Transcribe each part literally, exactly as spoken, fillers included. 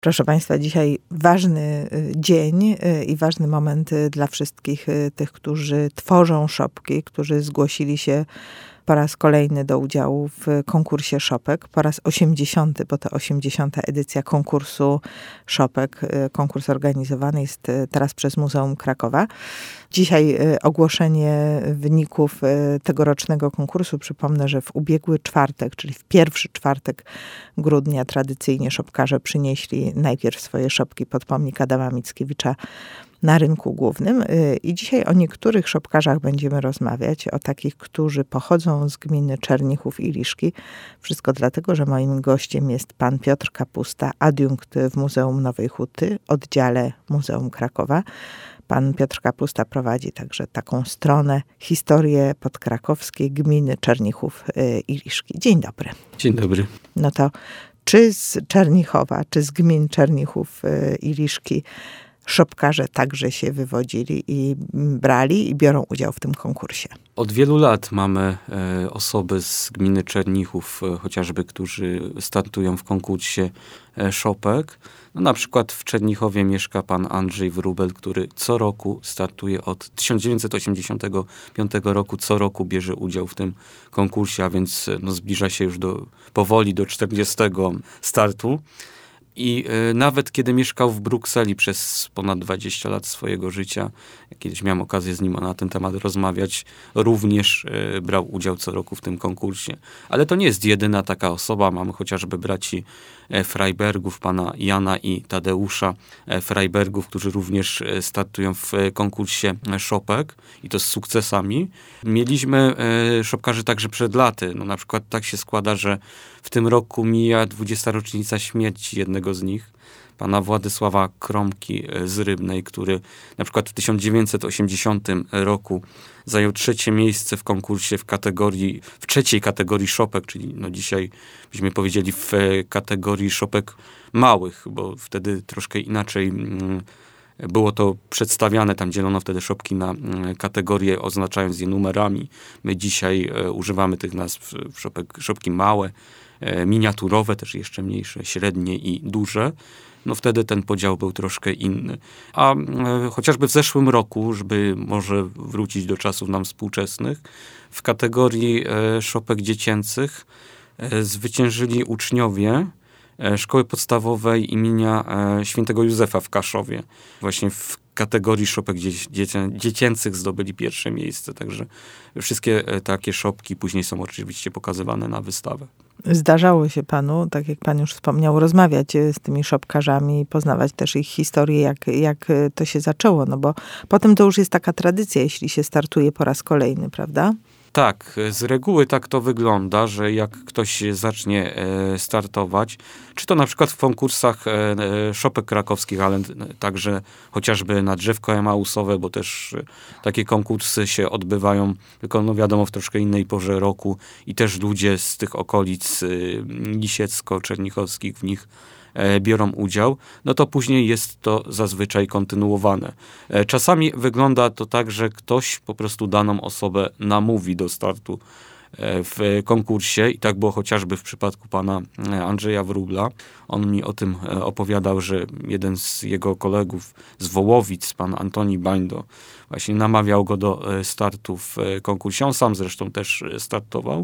Proszę Państwa, dzisiaj ważny dzień i ważny moment dla wszystkich tych, którzy tworzą szopki, którzy zgłosili się po raz kolejny do udziału w konkursie szopek. Po raz osiemdziesiąty, bo to osiemdziesiąta edycja konkursu szopek. Konkurs organizowany jest teraz przez Muzeum Krakowa. Dzisiaj ogłoszenie wyników tegorocznego konkursu. Przypomnę, że w ubiegły czwartek, czyli w pierwszy czwartek grudnia tradycyjnie szopkarze przynieśli najpierw swoje szopki pod pomnik Adama Mickiewicza na rynku głównym. I dzisiaj o niektórych szopkarzach będziemy rozmawiać, o takich, którzy pochodzą z gminy Czernichów i Liszki. Wszystko dlatego, że moim gościem jest pan Piotr Kapusta, adiunkt w Muzeum Nowej Huty, oddziale Muzeum Krakowa. Pan Piotr Kapusta prowadzi także taką stronę Historie podkrakowskiej gminy Czernichów i Liszki. Dzień dobry. Dzień dobry. No to czy z Czernichowa, czy z gmin Czernichów i Liszki szopkarze także się wywodzili i brali i biorą udział w tym konkursie? Od wielu lat mamy e, osoby z gminy Czernichów, e, chociażby, którzy startują w konkursie e, szopek. No, na przykład w Czernichowie mieszka pan Andrzej Wróbel, który co roku startuje od tysiąc dziewięćset osiemdziesiątego piątego roku, co roku bierze udział w tym konkursie, a więc no, zbliża się już do, powoli do czterdziestego startu. I y, nawet kiedy mieszkał w Brukseli przez ponad dwadzieścia lat swojego życia, kiedyś miałem okazję z nim na ten temat rozmawiać, również y, brał udział co roku w tym konkursie. Ale to nie jest jedyna taka osoba. Mamy chociażby braci e, Freibergów, pana Jana i Tadeusza e, Freibergów, którzy również e, startują w e, konkursie e, szopek i to z sukcesami. Mieliśmy e, szopkarzy także przed laty. No, na przykład tak się składa, że w tym roku mija dwudziesta rocznica śmierci jednego z nich, pana Władysława Kromki z Rybnej, który na przykład w tysiąc dziewięćset osiemdziesiątym roku zajął trzecie miejsce w konkursie w kategorii, w trzeciej kategorii szopek, czyli no dzisiaj byśmy powiedzieli w kategorii szopek małych, bo wtedy troszkę inaczej mm, było to przedstawiane, tam dzielono wtedy szopki na kategorie, oznaczając je numerami. My dzisiaj e, używamy tych nazw szopek, szopki małe, e, miniaturowe, też jeszcze mniejsze, średnie i duże. No wtedy ten podział był troszkę inny. A e, chociażby w zeszłym roku, żeby może wrócić do czasów nam współczesnych, w kategorii e, szopek dziecięcych e, zwyciężyli uczniowie Szkoły Podstawowej imienia Świętego Józefa w Kaszowie. Właśnie w kategorii szopek dziecię, dziecięcych zdobyli pierwsze miejsce. Także wszystkie takie szopki później są oczywiście pokazywane na wystawę. Zdarzało się panu, tak jak pan już wspomniał, rozmawiać z tymi szopkarzami, poznawać też ich historię, jak, jak to się zaczęło. No bo potem to już jest taka tradycja, jeśli się startuje po raz kolejny, prawda? Tak, z reguły tak to wygląda, że jak ktoś zacznie e, startować, czy to na przykład w konkursach e, szopek krakowskich, ale także chociażby na drzewko emausowe, bo też e, takie konkursy się odbywają, tylko no wiadomo w troszkę innej porze roku i też ludzie z tych okolic e, lisiecko-czernichowskich w nich biorą udział, no to później jest to zazwyczaj kontynuowane. Czasami wygląda to tak, że ktoś po prostu daną osobę namówi do startu w konkursie i tak było chociażby w przypadku pana Andrzeja Wróbla. On mi o tym opowiadał, że jeden z jego kolegów z Wołowic, pan Antoni Bańdo, właśnie namawiał go do startu w konkursie. On sam zresztą też startował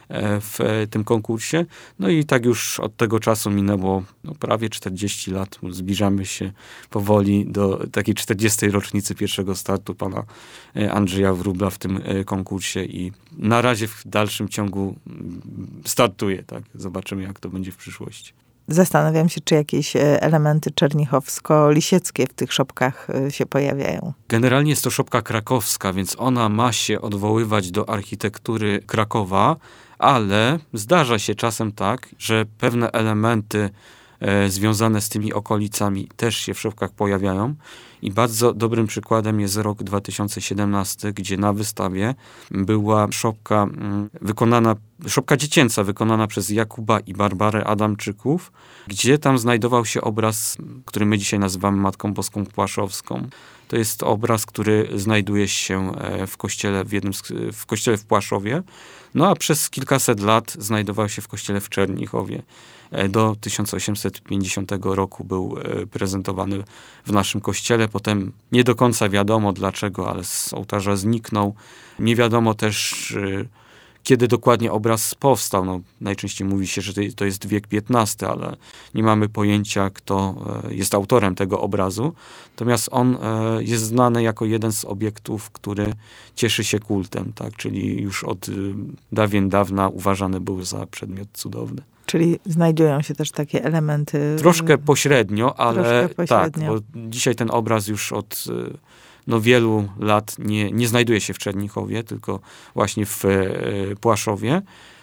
w tym konkursie. No i tak już od tego czasu minęło no, prawie czterdzieści lat. Zbliżamy się powoli do takiej czterdziestej rocznicy pierwszego startu pana Andrzeja Wróbla w tym konkursie i na razie w dalszym ciągu startuje. Tak? Zobaczymy, jak to będzie w przyszłości. Zastanawiam się, czy jakieś elementy czernichowsko-lisieckie w tych szopkach się pojawiają. Generalnie jest to szopka krakowska, więc ona ma się odwoływać do architektury Krakowa, ale zdarza się czasem tak, że pewne elementy e, związane z tymi okolicami też się w szopkach pojawiają. I bardzo dobrym przykładem jest rok dwa tysiące siedemnasty, gdzie na wystawie była szopka m, wykonana szopka dziecięca wykonana przez Jakuba i Barbarę Adamczyków, gdzie tam znajdował się obraz, który my dzisiaj nazywamy Matką Boską Płaszowską. To jest obraz, który znajduje się w kościele w, jednym z, w kościele w Płaszowie, no a przez kilkaset lat znajdował się w kościele w Czernichowie. Do tysiąc osiemset pięćdziesiątego roku był prezentowany w naszym kościele. Potem nie do końca wiadomo dlaczego, ale z ołtarza zniknął. Nie wiadomo też, kiedy dokładnie obraz powstał. No, najczęściej mówi się, że to jest wiek piętnasty, ale nie mamy pojęcia, kto jest autorem tego obrazu. Natomiast on jest znany jako jeden z obiektów, który cieszy się kultem, tak? Czyli już od dawien dawna uważany był za przedmiot cudowny. Czyli znajdują się też takie elementy... Troszkę pośrednio, ale Troszkę pośrednio. tak, bo dzisiaj ten obraz już od no, wielu lat nie, nie znajduje się w Czernichowie, tylko właśnie w Płaszowie,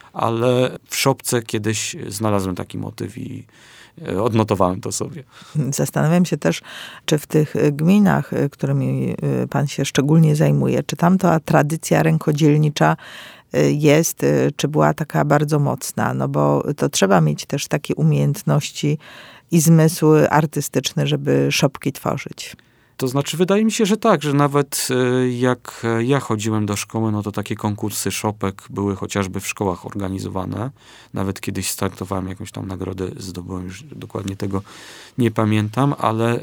ale w szopce kiedyś znalazłem taki motyw i odnotowałem to sobie. Zastanawiam się też, czy w tych gminach, którymi pan się szczególnie zajmuje, czy tam ta tradycja rękodzielnicza jest, czy była taka bardzo mocna, no bo to trzeba mieć też takie umiejętności i zmysły artystyczne, żeby szopki tworzyć. To znaczy, wydaje mi się, że tak, że nawet jak ja chodziłem do szkoły, no to takie konkursy szopek były chociażby w szkołach organizowane. Nawet kiedyś startowałem, jakąś tam nagrodę zdobyłem, już dokładnie tego nie pamiętam, ale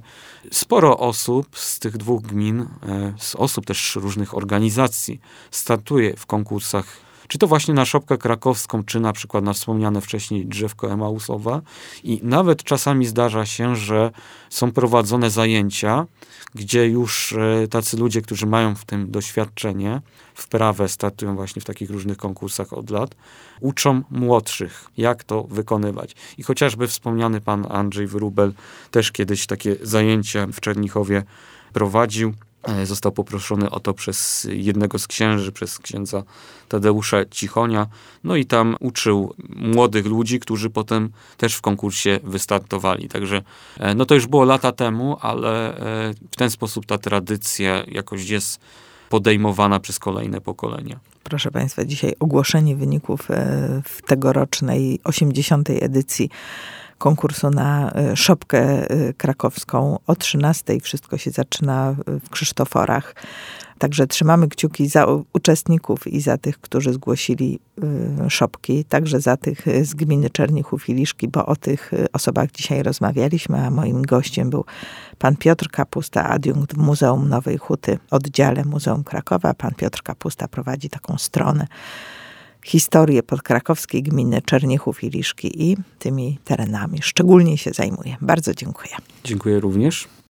sporo osób z tych dwóch gmin, z osób też różnych organizacji startuje w konkursach, czy to właśnie na szopkę krakowską, czy na przykład na wspomniane wcześniej drzewko Emausowe. I nawet czasami zdarza się, że są prowadzone zajęcia, gdzie już tacy ludzie, którzy mają w tym doświadczenie, wprawę, startują właśnie w takich różnych konkursach od lat, uczą młodszych, jak to wykonywać. I chociażby wspomniany pan Andrzej Wróbel też kiedyś takie zajęcia w Czernichowie prowadził. Został poproszony o to przez jednego z księży, przez księdza Tadeusza Cichonia. No i tam uczył młodych ludzi, którzy potem też w konkursie wystartowali. Także no to już było lata temu, ale w ten sposób ta tradycja jakoś jest podejmowana przez kolejne pokolenia. Proszę państwa, dzisiaj ogłoszenie wyników w tegorocznej osiemdziesiątej edycji konkursu na szopkę krakowską. O trzynastej wszystko się zaczyna w Krzysztoforach. Także trzymamy kciuki za uczestników i za tych, którzy zgłosili szopki, także za tych z gminy Czernichów i Liszki, bo o tych osobach dzisiaj rozmawialiśmy, a moim gościem był pan Piotr Kapusta, adiunkt w Muzeum Nowej Huty, oddziale Muzeum Krakowa. Pan Piotr Kapusta prowadzi taką stronę historię podkrakowskiej gminy Czernichów i Liszki i tymi terenami szczególnie się zajmuje. Bardzo dziękuję. Dziękuję również.